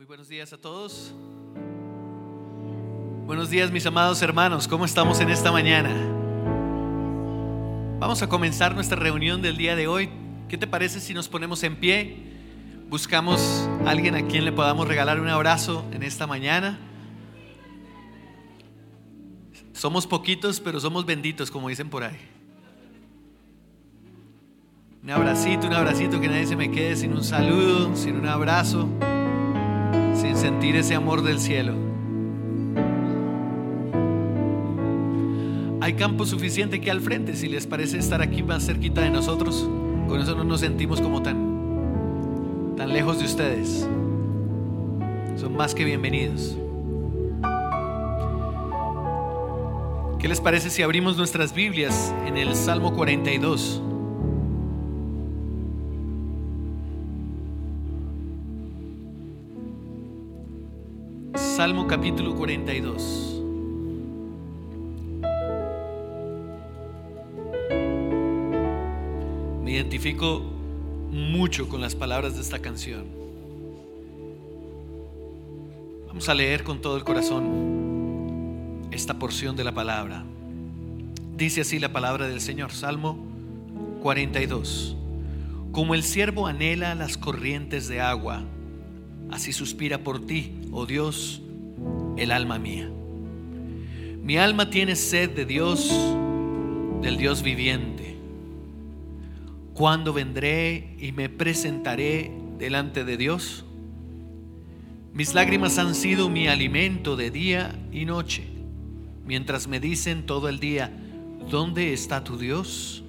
Muy buenos días a todos. Buenos días, mis amados hermanos. ¿Cómo estamos en esta mañana? Vamos a comenzar nuestra reunión del día de hoy. ¿Qué te parece si nos ponemos en pie? Buscamos a alguien a quien le podamos regalar un abrazo en esta mañana. Somos poquitos, pero somos benditos, como dicen por ahí. Un abracito, que nadie se me quede sin un saludo, sin un abrazo, sin sentir ese amor del cielo. Hay campo suficiente aquí al frente, si les parece estar aquí más cerquita de nosotros. Con eso no nos sentimos como tan lejos de ustedes. Son más que bienvenidos. ¿Qué les parece si abrimos nuestras Biblias en el Salmo 42? Salmo capítulo 42. Me identifico mucho con las palabras de esta canción. Vamos a leer con todo el corazón esta porción de la palabra. Dice así la palabra del Señor. Salmo 42. Como el ciervo anhela las corrientes de agua, así suspira por ti, oh Dios, el alma mía. Mi alma tiene sed de Dios, del Dios viviente. ¿Cuándo vendré y me presentaré delante de Dios? Mis lágrimas han sido mi alimento de día y noche, mientras me dicen todo el día: ¿dónde está tu Dios?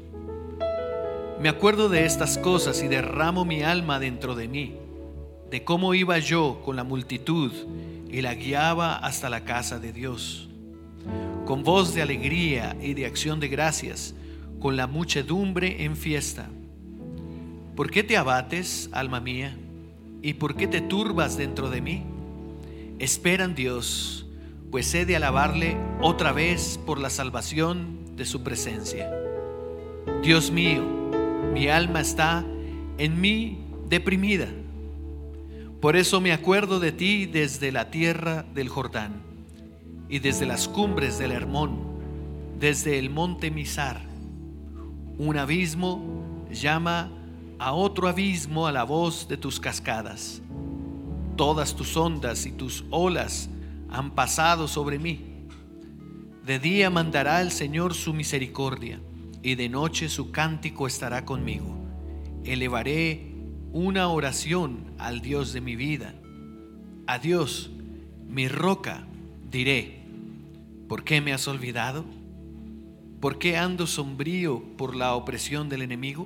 Me acuerdo de estas cosas y derramo mi alma dentro de mí, de cómo iba yo con la multitud y la guiaba hasta la casa de Dios, con voz de alegría y de acción de gracias, con la muchedumbre en fiesta. ¿Por qué te abates, alma mía? ¿Y por qué te turbas dentro de mí? Espera en Dios, pues he de alabarle otra vez por la salvación de su presencia. Dios mío, mi alma está en mí deprimida. Por eso me acuerdo de ti desde la tierra del Jordán y desde las cumbres del Hermón, desde el monte Mizar. Un abismo llama a otro abismo a la voz de tus cascadas. Todas tus ondas y tus olas han pasado sobre mí. De día mandará el Señor su misericordia, y de noche su cántico estará conmigo. Elevaré una oración al Dios de mi vida. A Dios, mi roca, diré: ¿por qué me has olvidado? ¿Por qué ando sombrío por la opresión del enemigo?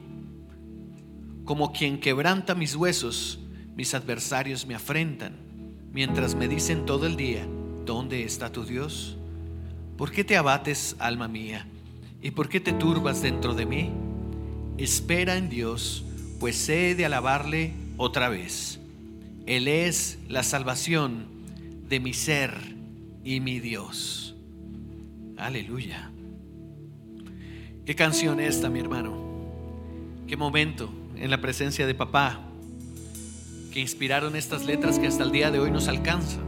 Como quien quebranta mis huesos, mis adversarios me afrentan, mientras me dicen todo el día: ¿dónde está tu Dios? ¿Por qué te abates, alma mía? ¿Y por qué te turbas dentro de mí? Espera en Dios, pues he de alabarle otra vez. Él es la salvación de mi ser y mi Dios. Aleluya. Qué canción esta, mi hermano. Qué momento en la presencia de papá que inspiraron estas letras que hasta el día de hoy nos alcanzan.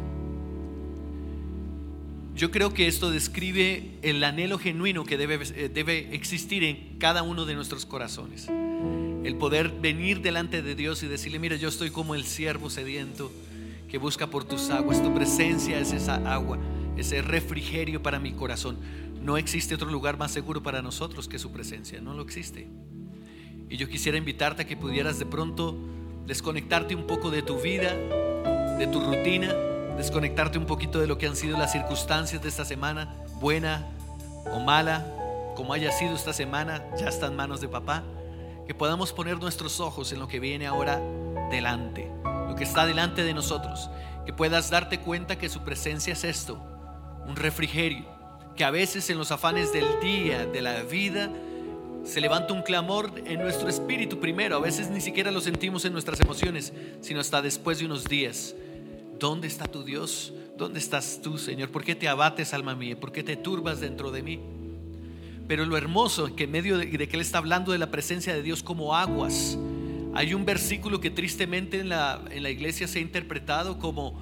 Yo creo que esto describe el anhelo genuino que debe existir en cada uno de nuestros corazones. El poder venir delante de Dios y decirle: mira, yo estoy como el siervo sediento que busca por tus aguas. Tu presencia es esa agua, ese refrigerio para mi corazón. No existe otro lugar más seguro para nosotros que su presencia. No lo existe. Y yo quisiera invitarte a que pudieras de pronto desconectarte un poco de tu vida, de tu rutina, desconectarte un poquito de lo que han sido las circunstancias de esta semana, buena o mala, como haya sido esta semana, ya está en manos de papá. Que podamos poner nuestros ojos en lo que viene ahora delante, lo que está delante de nosotros. Que puedas darte cuenta que su presencia es esto, un refrigerio. Que a veces en los afanes del día, de la vida, se levanta un clamor en nuestro espíritu primero. A veces ni siquiera lo sentimos en nuestras emociones, sino hasta después de unos días. ¿Dónde está tu Dios? ¿Dónde estás tú, Señor? ¿Por qué te abates, alma mía? ¿Por qué te turbas dentro de mí? Pero lo hermoso es que en medio de que Él está hablando de la presencia de Dios como aguas, Hay un versículo que tristemente en la iglesia se ha interpretado como,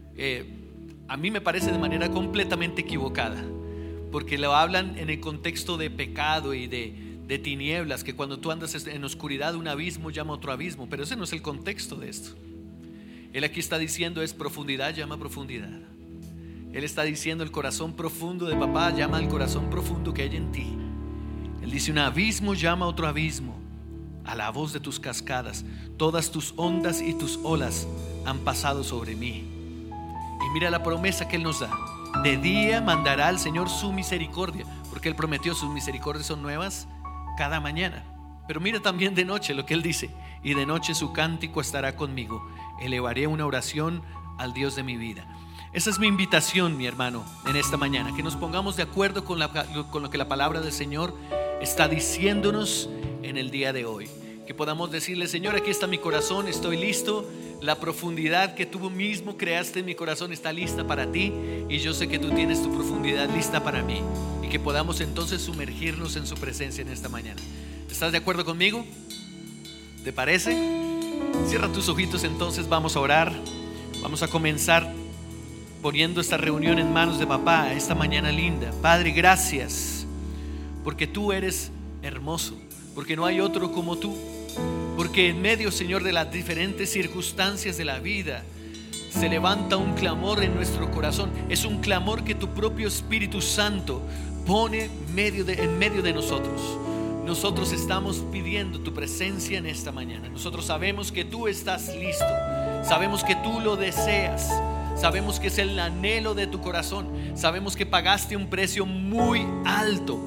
a mí me parece de manera completamente equivocada, porque lo hablan en el contexto de pecado y de tinieblas, que cuando tú andas en oscuridad un abismo llama a otro abismo, pero ese no es el contexto de esto. Él aquí está diciendo es profundidad llama a profundidad. Él está diciendo el corazón profundo de papá llama al corazón profundo que hay en ti. Él dice un abismo llama a otro abismo. A la voz de tus cascadas, todas tus ondas y tus olas han pasado sobre mí. Y mira la promesa que Él nos da: de día mandará al Señor su misericordia, porque Él prometió sus misericordias son nuevas cada mañana. Pero mira también de noche lo que Él dice: y de noche su cántico estará conmigo, elevaré una oración al Dios de mi vida. Esa es mi invitación, mi hermano, en esta mañana, que nos pongamos de acuerdo con lo que la palabra del Señor está diciéndonos en el día de hoy. Que podamos decirle: Señor, aquí está mi corazón, estoy listo. La profundidad que tú mismo creaste en mi corazón está lista para ti, y yo sé que tú tienes tu profundidad lista para mí. Y que podamos entonces sumergirnos en su presencia en esta mañana. ¿Estás de acuerdo conmigo? ¿Te parece? Cierra tus ojitos, entonces vamos a orar. Vamos a comenzar poniendo esta reunión en manos de papá esta mañana linda. Padre, gracias porque tú eres hermoso, porque no hay otro como tú, porque en medio, Señor, de las diferentes circunstancias de la vida se levanta un clamor en nuestro corazón. Es un clamor que tu propio Espíritu Santo pone en medio de nosotros. Nosotros estamos pidiendo tu presencia en esta mañana. Nosotros sabemos que tú estás listo, sabemos que tú lo deseas, sabemos que es el anhelo de tu corazón, sabemos que pagaste un precio muy alto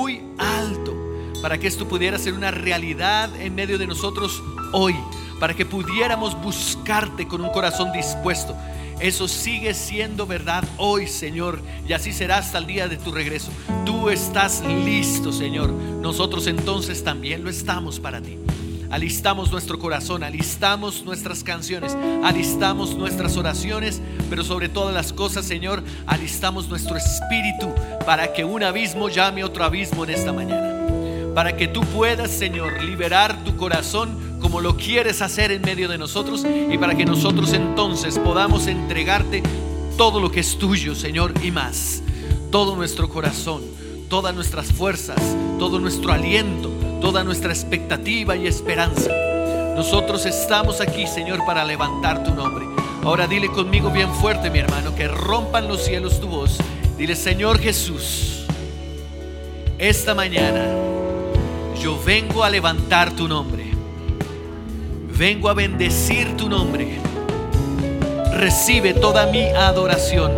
para que esto pudiera ser una realidad en medio de nosotros hoy, para que pudiéramos buscarte con un corazón dispuesto. Eso sigue siendo verdad hoy, Señor, y así será hasta el día de tu regreso. Tú estás listo, Señor. Nosotros entonces también lo estamos para ti. Alistamos nuestro corazón, alistamos nuestras canciones, alistamos nuestras oraciones, pero sobre todas las cosas, Señor, alistamos nuestro espíritu para que un abismo llame otro abismo en esta mañana. Para que tú puedas, Señor, liberar tu corazón como lo quieres hacer en medio de nosotros, y para que nosotros entonces podamos entregarte todo lo que es tuyo, Señor, y más. Todo nuestro corazón, todas nuestras fuerzas, todo nuestro aliento, toda nuestra expectativa y esperanza. Nosotros estamos aquí, Señor, para levantar tu nombre. Ahora dile conmigo bien fuerte, mi hermano, que rompan los cielos tu voz. Dile: Señor Jesús, esta mañana yo vengo a levantar tu nombre, vengo a bendecir tu nombre. Recibe toda mi adoración.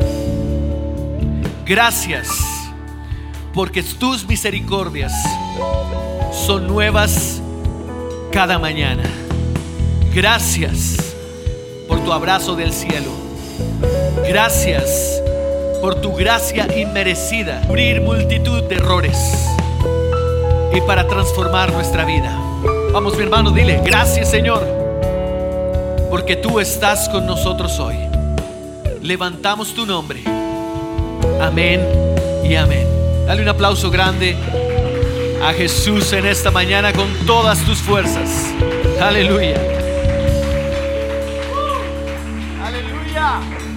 Gracias, porque tus misericordias son nuevas cada mañana. Gracias por tu abrazo del cielo. Gracias por tu gracia inmerecida, cubrir multitud de errores y para transformar nuestra vida. Vamos, mi hermano, dile: gracias, Señor, porque tú estás con nosotros hoy. Levantamos tu nombre. Amén y amén. Dale un aplauso grande a Jesús en esta mañana con todas tus fuerzas. Aleluya. Aleluya.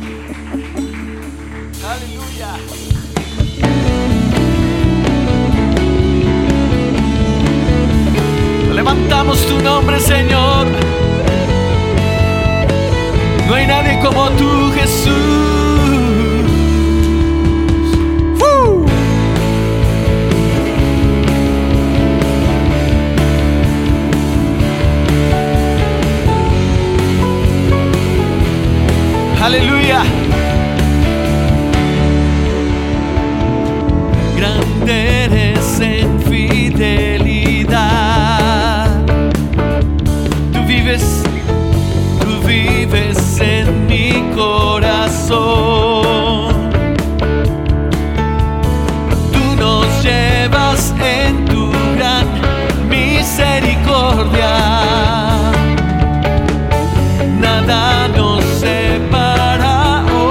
Aleluya. Levantamos tu nombre, Señor. No hay nadie como tú, Jesús. Aleluya. Grande eres en fidelidad. Tú vives en mi corazón. Tú nos llevas en tu gran misericordia. Nada nos separa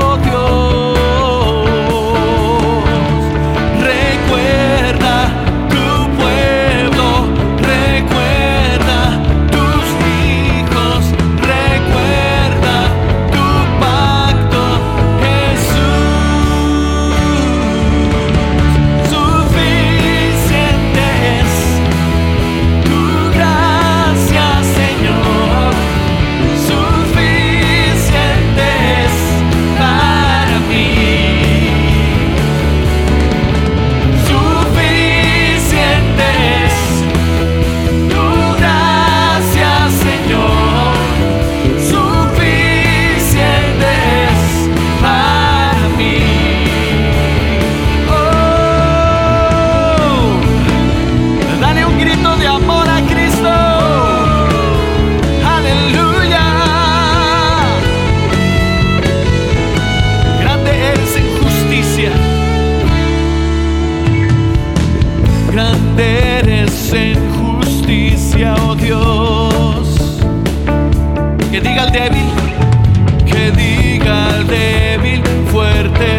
débil, que diga al débil, fuerte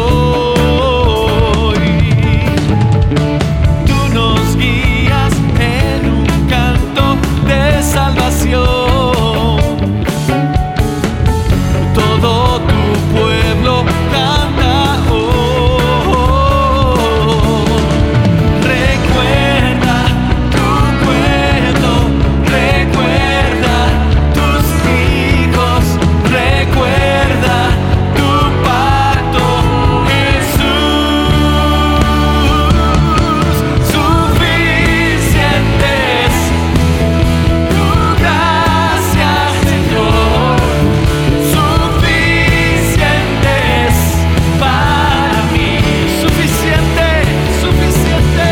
soy. Tú nos guías en un canto de salvación. Todo tu pueblo canta hoy. Recuerda tu pueblo, recuerda tus hijos, recuerda tu pacto, Jesús. Suficientes tu gracia, Señor. Suficientes para mí. Suficiente, suficiente,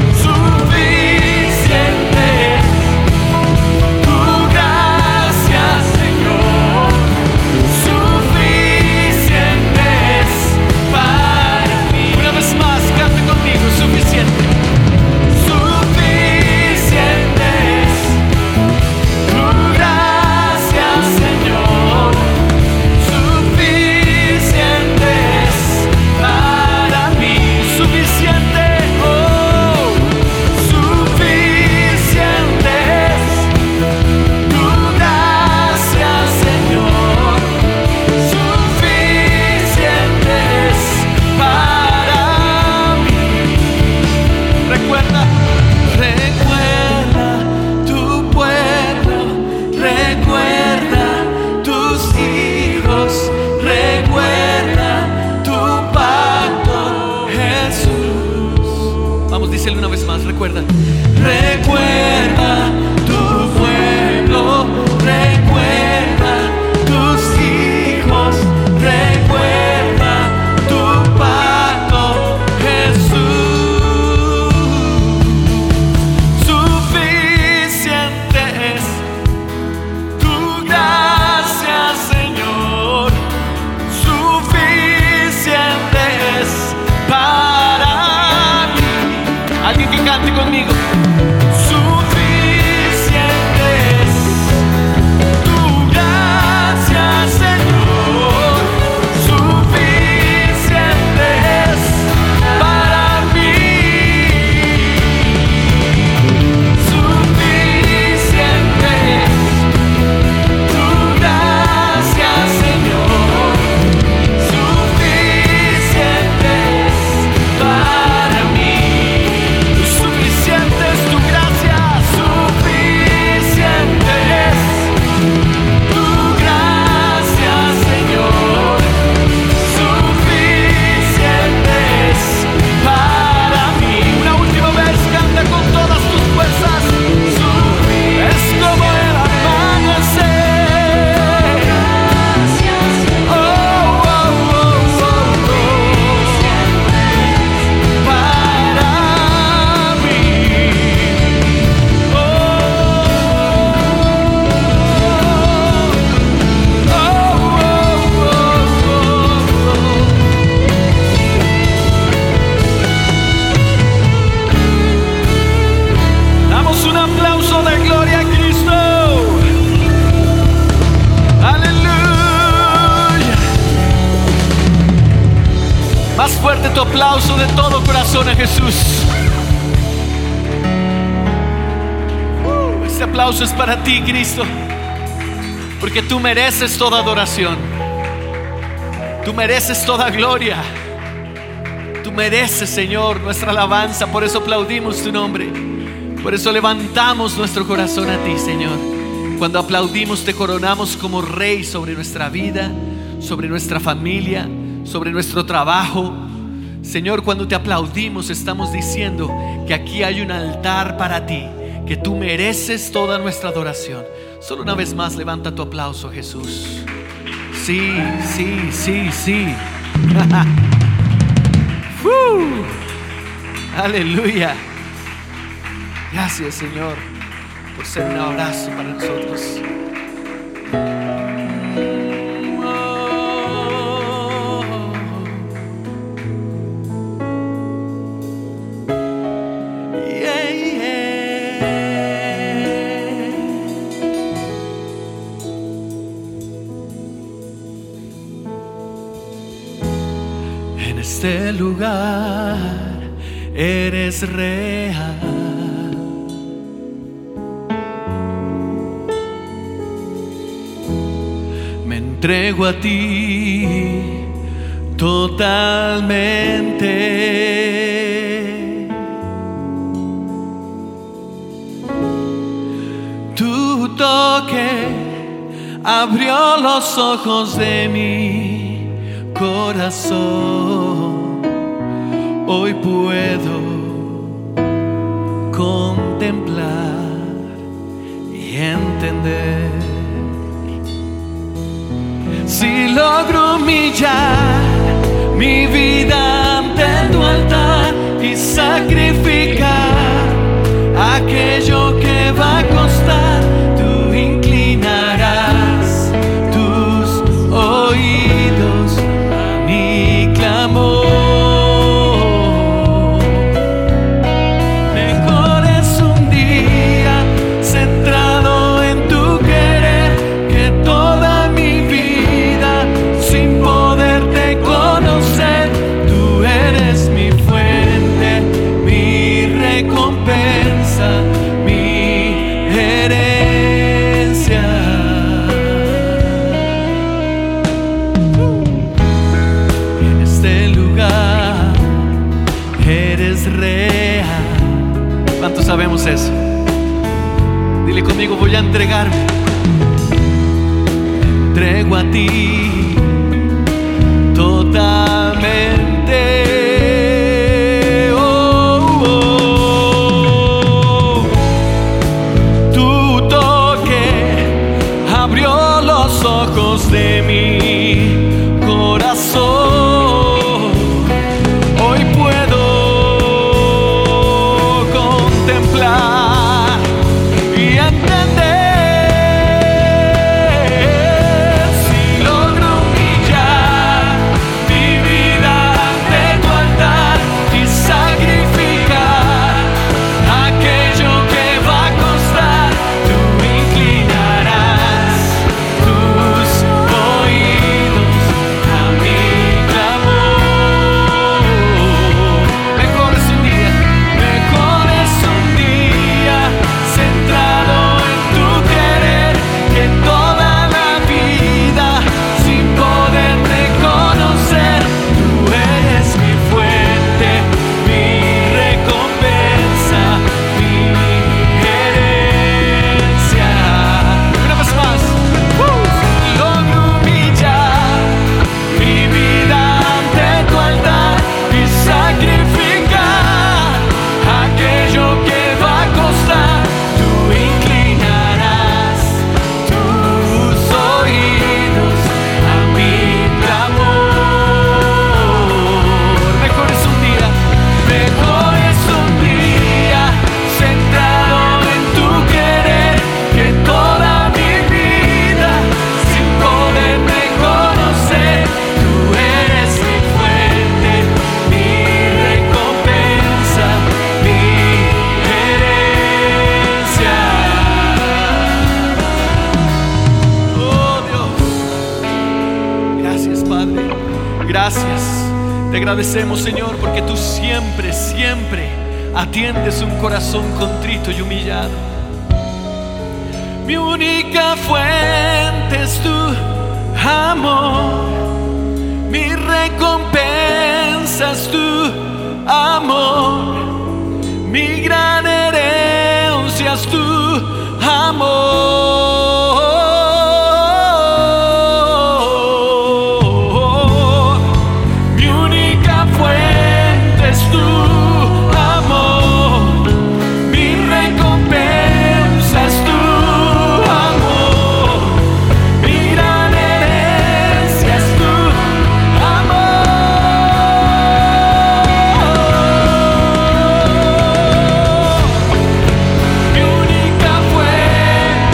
suficiente tu gracia, Señor. Suficientes para mí. Una vez más, cante conmigo. Suficiente. Suficientes tu gracia, Señor. Suficientes para mí. Suficiente, oh, suficientes tu gracia, Señor. Suficientes para mí. Recuerda, recuerda tu pueblo, recuerda tus hijos, recuerda tu pacto, Jesús. Vamos, díselo una vez más, recuerda. Recuerda tu pueblo, recuerda tus hijos, recuerda tu pacto, Jesús. Suficiente es tu gracia, Señor. Suficiente es para mí. Alguien que cante conmigo. Suficiente es tu gracia, Señor. Suficiente es para mí. Suficiente es tu gracia, Señor. Suficiente es para mí. Suficiente es tu gracia. Suficiente es tu gracia, Señor. Suficiente es para mí. Una última vez, canta con todas tus fuerzas. Es como el amanecer. Oh, oh, oh, oh, oh. Para mí. Oh, oh, oh, oh, oh. Damos un aplauso de gloria a Cristo. Aleluya. Más fuerte tu aplauso de todo corazón a Jesús. Este aplauso es para ti, Cristo, porque tú mereces toda adoración. Tú mereces toda gloria. Tú mereces, Señor, nuestra alabanza. Por eso aplaudimos tu nombre. Por eso levantamos nuestro corazón a ti, Señor. Cuando aplaudimos, te coronamos como Rey sobre nuestra vida, sobre nuestra familia, sobre nuestro trabajo. Señor, cuando te aplaudimos, estamos diciendo que aquí hay un altar para ti, que tú mereces toda nuestra adoración. Solo una vez más, levanta tu aplauso, Jesús. Sí, sí, sí, sí. Aleluya. Gracias, Señor, por ser un abrazo para nosotros. este lugar eres real. Me entrego a ti totalmente. Tu toque abrió los ojos de mi corazón. Hoy puedo contemplar y entender. Si logro humillar mi vida ante tu altar y sacrificar aquello que va a costar, tú inclinarás tus oídos a mi clamor. Mejor es un día centrado en tu querer que toda mi vida sin poderte conocer. Tú eres mi fuente, mi recompensa, mi herencia. En este lugar eres real. ¿Cuántos sabemos eso? Dile conmigo: voy a entregarme. Me entrego a ti totalmente. Oh, oh. Tu toque abrió los ojos de mi corazón. Hoy puedo contemplar y entender. Si logro humillar mi vida ante tu altar y sacrificar aquello que va a costar, tú inclinarás tus oídos a mi clamor. Mejor es un día centrado en tu querer que toda la vida sin poderte conocer. Tú eres mi fuente, mi recompensa, mi herencia. Una vez más. Logro humillar mi vida ante tu altar y sacrificar aquello que va a costar. Tú inclinarás tus oídos a mi clamor. Mejor es un día centrado en tu querer que toda mi vida sin poderme conocer. Tú eres mi fuente, mi recompensa, mi herencia. Oh Dios, gracias Padre, gracias. Te agradecemos, Señor, porque tú siempre, siempre atiendes un corazón contrito y humillado. Mi única fuente es tu amor, mi recompensa es tu amor, mi gran herencia es tu amor. Mi única fuente es tu amor, mi recompensa es tu amor, mi gran herencia es tu amor. Mi única fuente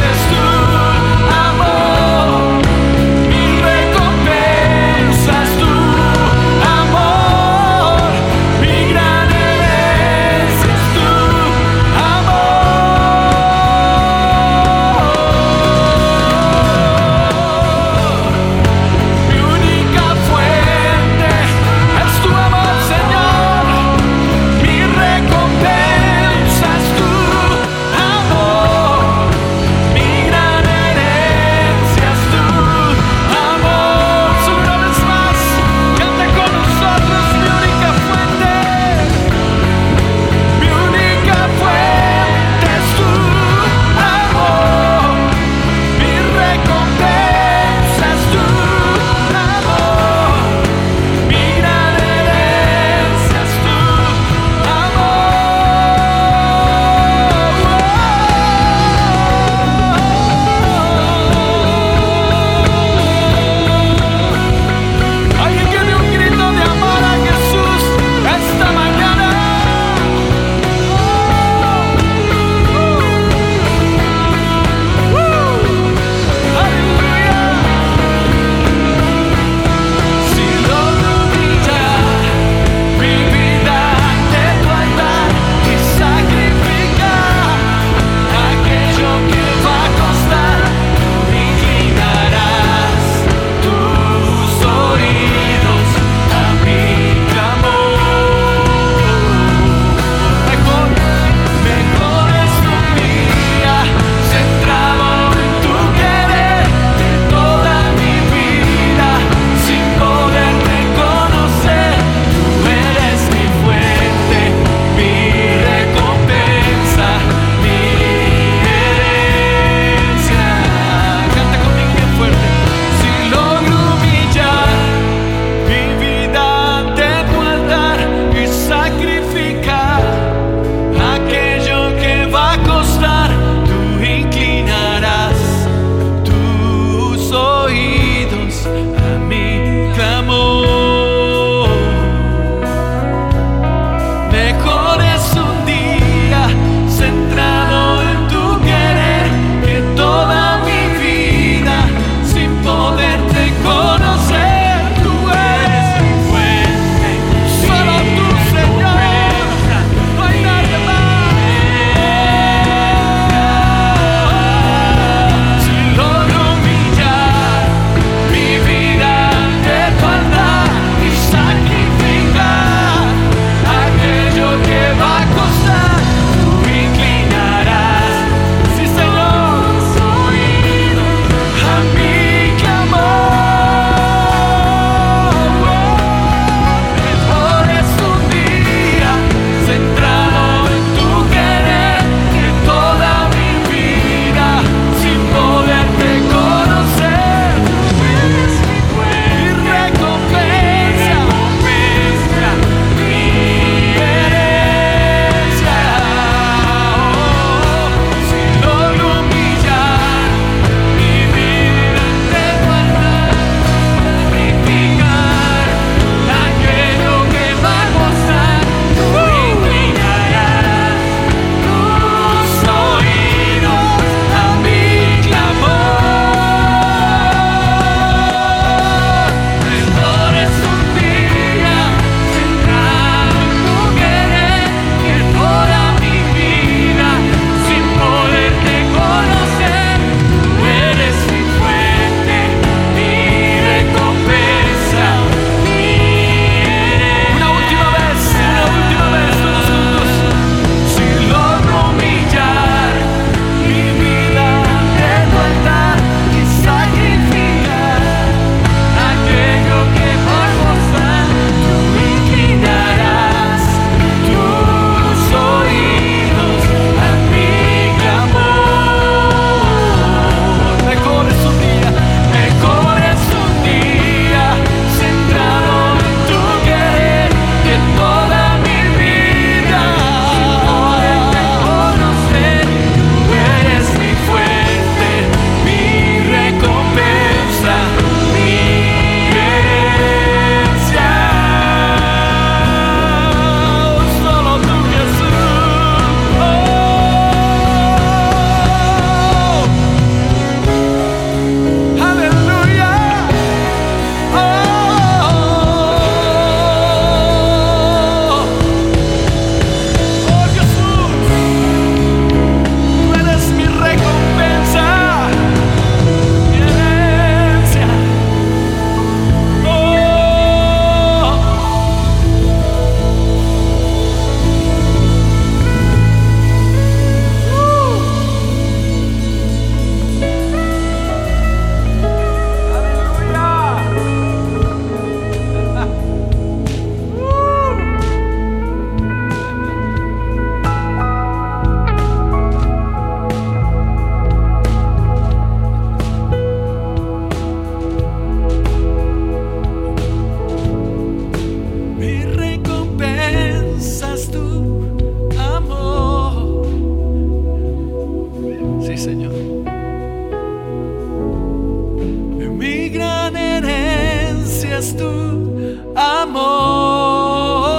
es tu amor.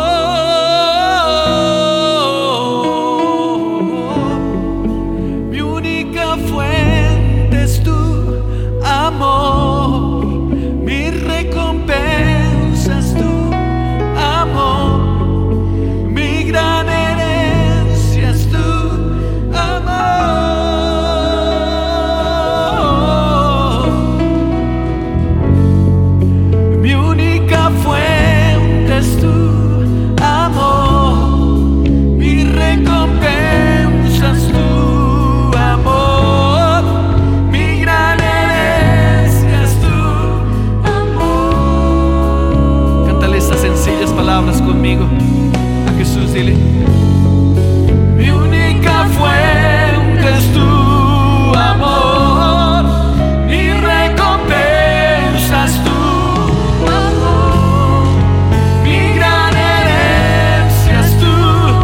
Mi única fuente es tu amor. Mi recompensa es tu amor. Mi gran herencia es tu amor. Mi única fuente es tu amor. Mi recompensa es tu amor. Mi gran herencia es tu amor. Cántale estas sencillas palabras conmigo a Jesús, dile: mi única fuente es tu amor. Mi recompensa es tu amor. Mi gran herencia es tu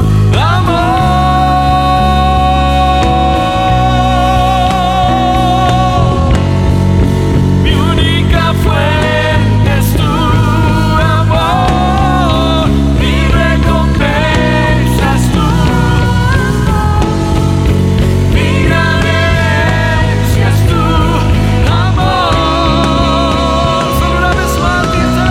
amor. Mi única fuente es tu amor. Mi recompensa es tu amor. Mi gran herencia es tu amor. Solo una vez más, Jesús.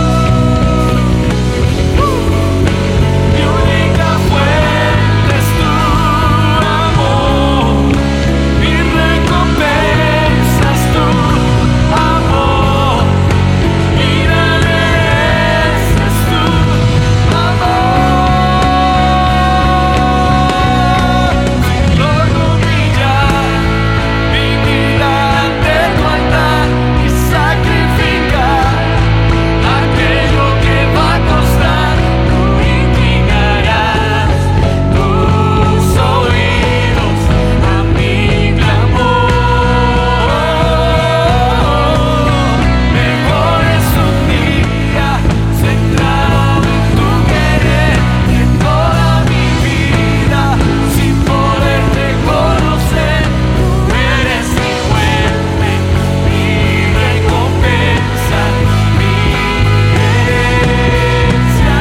Mi única fuente es tu amor. Mi recompensa es tu amor. Mi gran herencia es tu amor. Logro humillar mi vida ante tu altar y sacrificar aquello que va a costar. Tú inclinarás tus oídos a mi clamor. Mejor es un día centrado en tu querer que toda mi vida sin poderte conocer. Tú eres mi fuente, mi recompensa, mi herencia.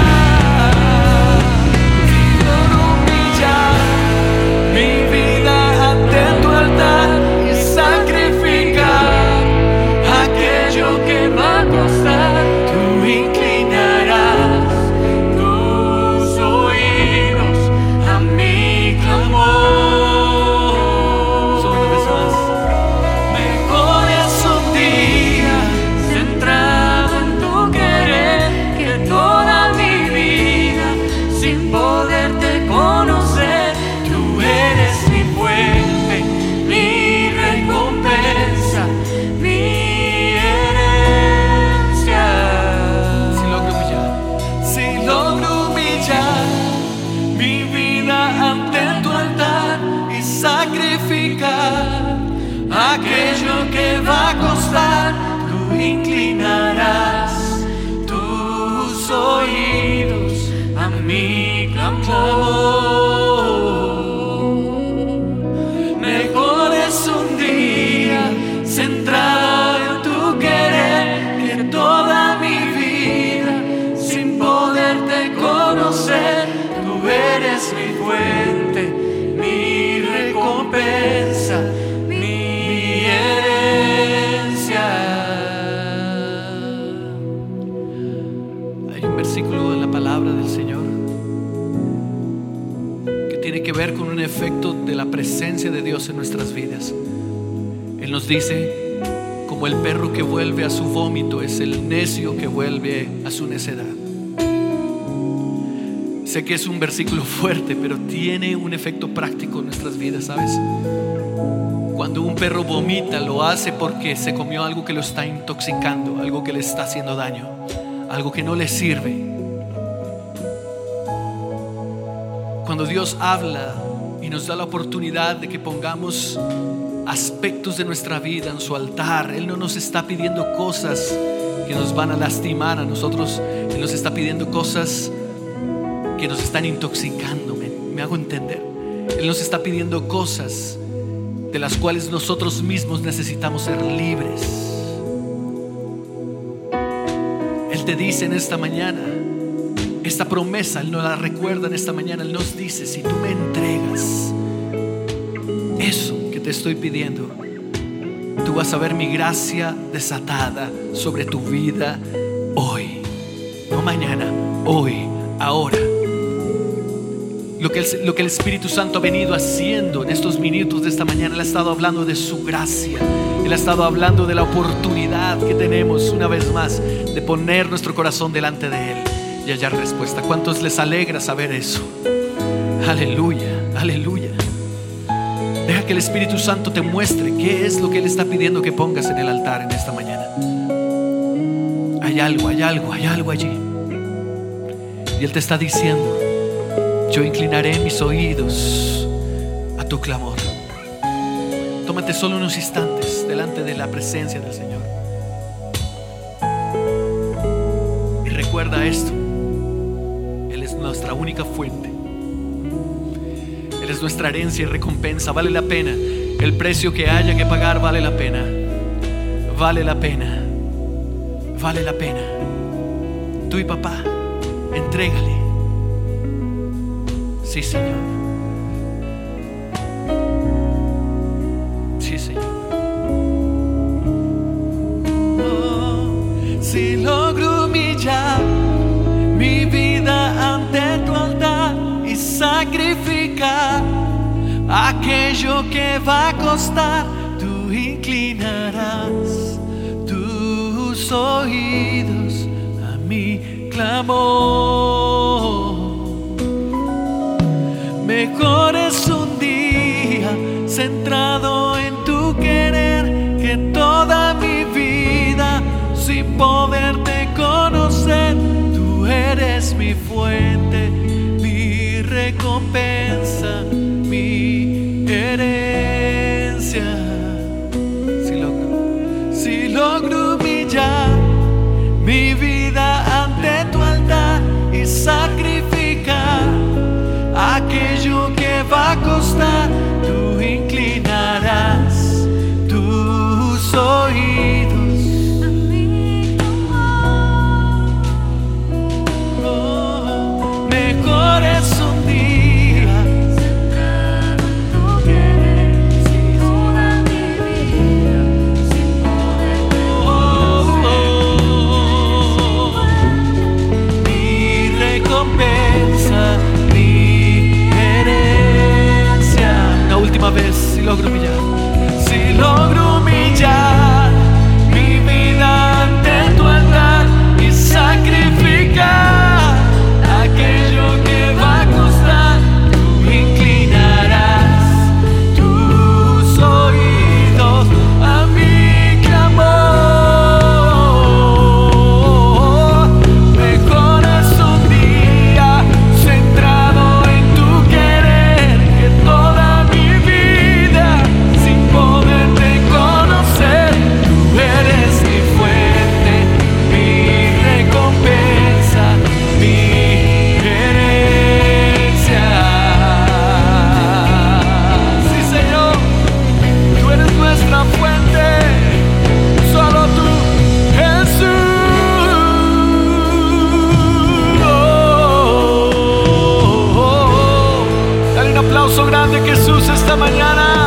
Si logro humillar mi vida ante tu altar y sacrificar aquello que va a costar, tú inclinarás tus oídos a mi clamor. Solo una vez más. Mejor es un día centrado en tu querer que toda mi vida sin poderte conocer. Tú eres mi fuente, mi recompensa, mi herencia. Si logro humillar mi vida ante tu altar y sacrificar aquello que va a costar, tú inclinarás tus oídos a mi clamor. Mejor es un día centrado en tu querer que toda mi vida sin poderte conocer. Tú eres mi fuente, mi recompensa, mi herencia. Hay un versículo en la palabra del Señor que tiene que ver con un efecto de la presencia de Dios en nuestras vidas. Él nos dice: como el perro que vuelve a su vómito es el necio que vuelve a su necedad. Sé que es un versículo fuerte, pero tiene un efecto práctico en nuestras vidas, ¿sabes? Cuando un perro vomita, lo hace porque se comió algo que lo está intoxicando, algo que le está haciendo daño, algo que no le sirve. Cuando Dios habla y nos da la oportunidad de que pongamos aspectos de nuestra vida en su altar, Él no nos está pidiendo cosas que nos van a lastimar a nosotros. Él nos está pidiendo cosas que nos están intoxicando. ¿Me hago entender? Él nos está pidiendo cosas de las cuales nosotros mismos necesitamos ser libres. Él te dice en esta mañana, esta promesa, Él nos la recuerda en esta mañana. Él nos dice: si tú me entregas eso que te estoy pidiendo, tú vas a ver mi gracia desatada sobre tu vida hoy. No mañana, hoy, ahora. Lo que el Espíritu Santo ha venido haciendo en estos minutos de esta mañana, Él ha estado hablando de su gracia. Él ha estado hablando de la oportunidad que tenemos una vez más de poner nuestro corazón delante de Él y hallar respuesta. ¿Cuántos les alegra saber eso? Aleluya, aleluya. Deja que el Espíritu Santo te muestre qué es lo que Él está pidiendo que pongas en el altar en esta mañana. Hay algo allí. Y Él te está diciendo: yo inclinaré mis oídos a tu clamor. Tómate solo unos instantes delante de la presencia del Señor y recuerda esto: Él es nuestra única fuente. Él es nuestra herencia y recompensa. Vale la pena. El precio que haya que pagar vale la pena. Vale la pena. Vale la pena. Tú y papá, entrégale. Sí, Señor. Sí, Señor. Oh, si logro humillar mi vida ante tu altar y sacrificar aquello que va a costar, tú inclinarás tus oídos a mi clamor. Mejor es un día centrado en tu querer que toda mi vida sin poderte conocer. Tú eres mi fuente, mi recompensa, mi herencia. Si logro humillar mi vida ante tu altar y sacrificar aquello que va a costar, tú inclinarás tus oídos a mi clamor. Oh, mejor es un día centrado en tu querer sin toda mi vida, sin poder mi recompensa, última vez. Si logro humillar mi vida ante tu altar y sacrificar aquello que va a costar, tú inclinarás tus oídos a mi clamor. Mejor es un día centrado en tu querer que toda grande Jesús esta mañana.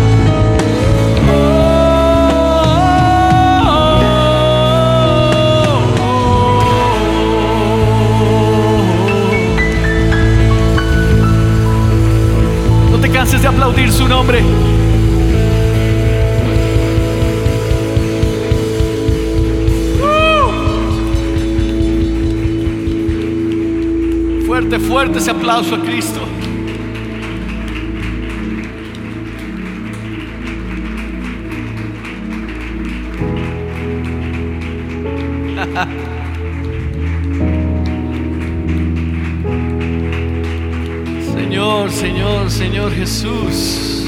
No te canses de aplaudir su nombre. Fuerte, fuerte ese aplauso a Cristo. Señor, Señor, Señor Jesús.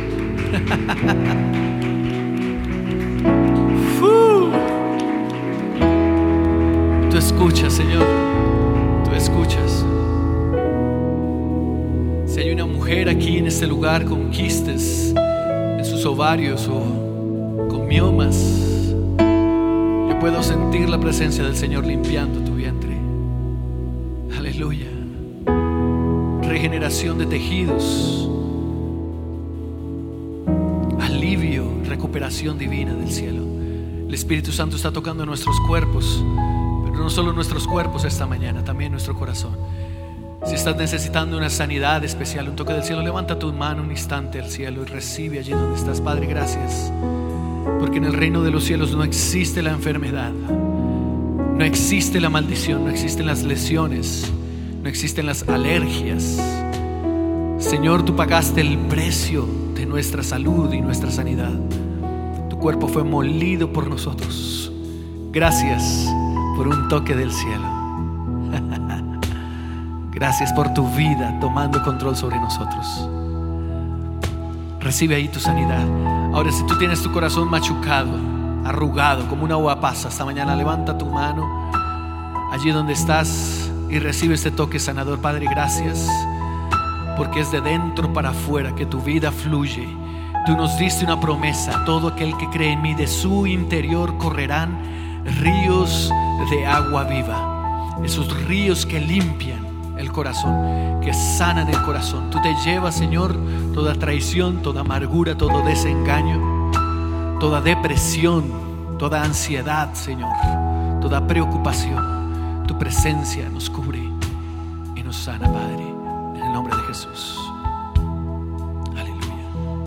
Tú escuchas, Señor. Tú escuchas. Si hay una mujer aquí en este lugar con quistes en sus ovarios o con miomas, yo puedo sentir la presencia del Señor limpiando tu vientre. Aleluya. Regeneración de tejidos, alivio, recuperación divina del cielo. El Espíritu Santo está tocando nuestros cuerpos, pero no solo nuestros cuerpos esta mañana, también nuestro corazón. Si estás necesitando una sanidad especial, un toque del cielo, levanta tu mano un instante al cielo y recibe allí donde estás. Padre, gracias, porque en el reino de los cielos no existe la enfermedad, no existe la maldición, no existen las lesiones, no existen las alergias. Señor, tú pagaste el precio de nuestra salud y nuestra sanidad. Tu cuerpo fue molido por nosotros. Gracias por un toque del cielo. Gracias por tu vida tomando control sobre nosotros. Recibe ahí tu sanidad. Ahora, si tú tienes tu corazón machucado, arrugado como una uva pasa, esta mañana levanta tu mano allí donde estás y recibe este toque sanador. Padre, gracias, porque es de dentro para afuera que tu vida fluye. Tú nos diste una promesa: todo aquel que cree en mí, de su interior correrán ríos de agua viva. Esos ríos que limpian el corazón, que sanan el corazón. Tú te llevas, Señor, toda traición, toda amargura, todo desengaño, toda depresión, toda ansiedad, Señor, toda preocupación. Tu presencia nos cubre y nos sana, Padre, en el nombre de Jesús. Aleluya.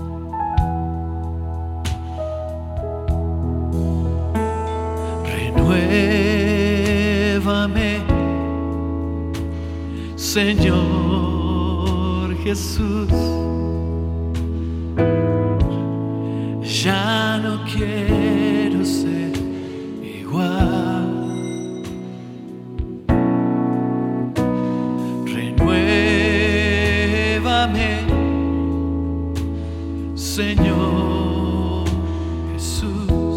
Renuévame, Señor Jesús. Ya no quiero ser igual. Renuévame, Señor Jesús.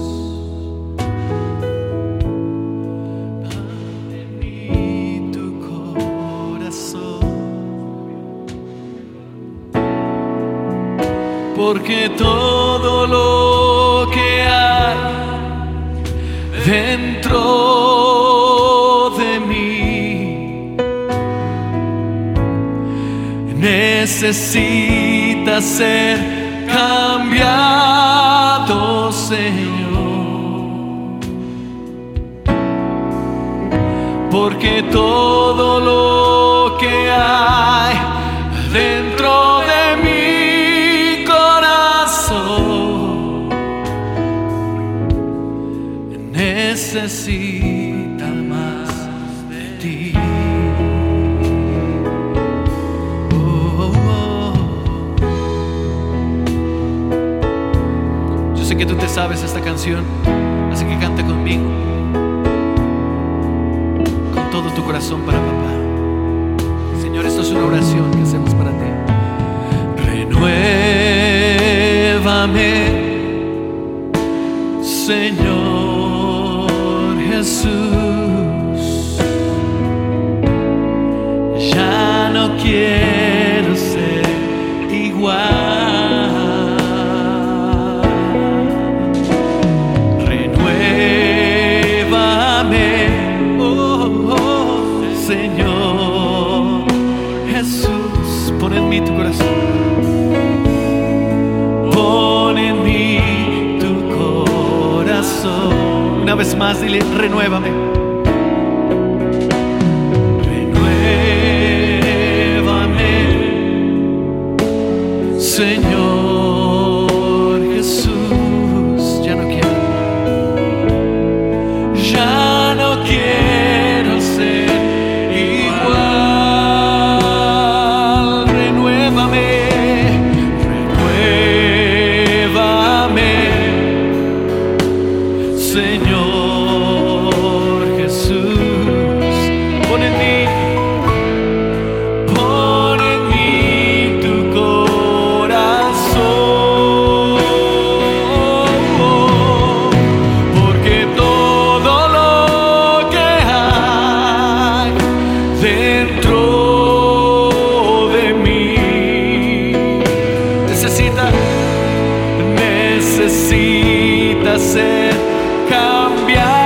Dame en mí tu corazón, porque todo lo que hay dentro de mí necesita ser cambiado, Señor, porque todo lo que hay dentro de mi corazón necesita más de ti. Yo sé que tú te sabes esta canción, así que canta conmigo con todo tu corazón para papá. Señor, esto es una oración que hacemos para ti. Renuévame, Señor Jesús. Ya no quiero ser igual. Renuévame, oh, Señor Jesús. Pon en mí tu corazón. Pon en mí tu corazón. Una vez más, dile: renuévame. Renuévame, Señor Jesús. Ya no quiero ser igual. Renuévame, Señor Jesús. Pon en mí tu corazón, porque todo lo que hay dentro de mí necesita ser cambiado.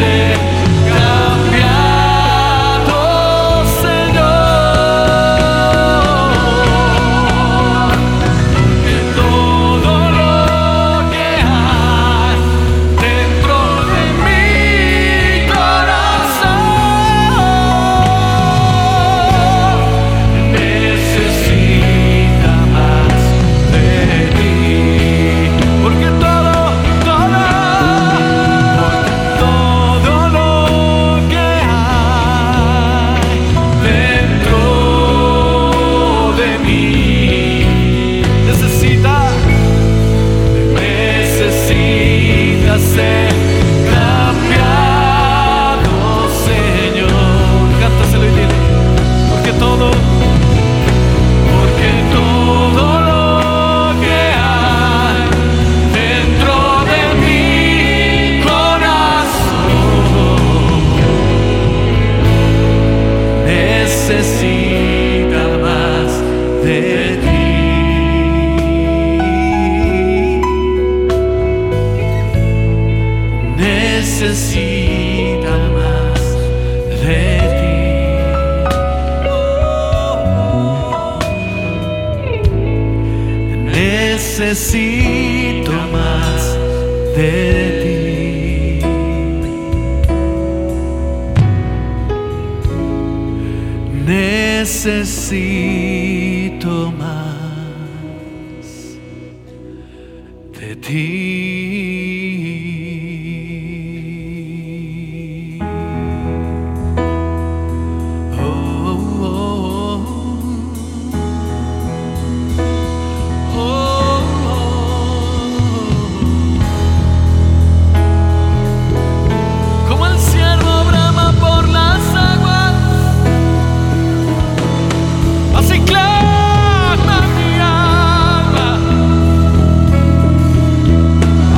ser cambiado, Señor, que todo lo que hay dentro de mi corazón necesita más de ti, porque todo lo que hay dentro de mí necesita ser cambiado, Señor. Cántaselo y dile, porque todo lo que hay dentro de mi corazón necesita más de ti. Necesita más de ti. Necesito más de ti. Necesito más de ti. Como el ciervo brama por las aguas, así clama mi alma.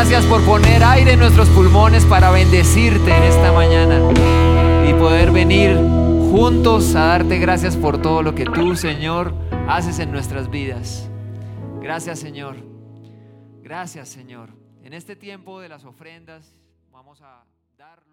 Gracias por poner aire en nuestros pulmones para bendecirte en esta mañana y poder venir juntos a darte gracias por todo lo que tú, Señor, haces en nuestras vidas. Gracias, Señor. Gracias, Señor. En este tiempo de las ofrendas vamos a dar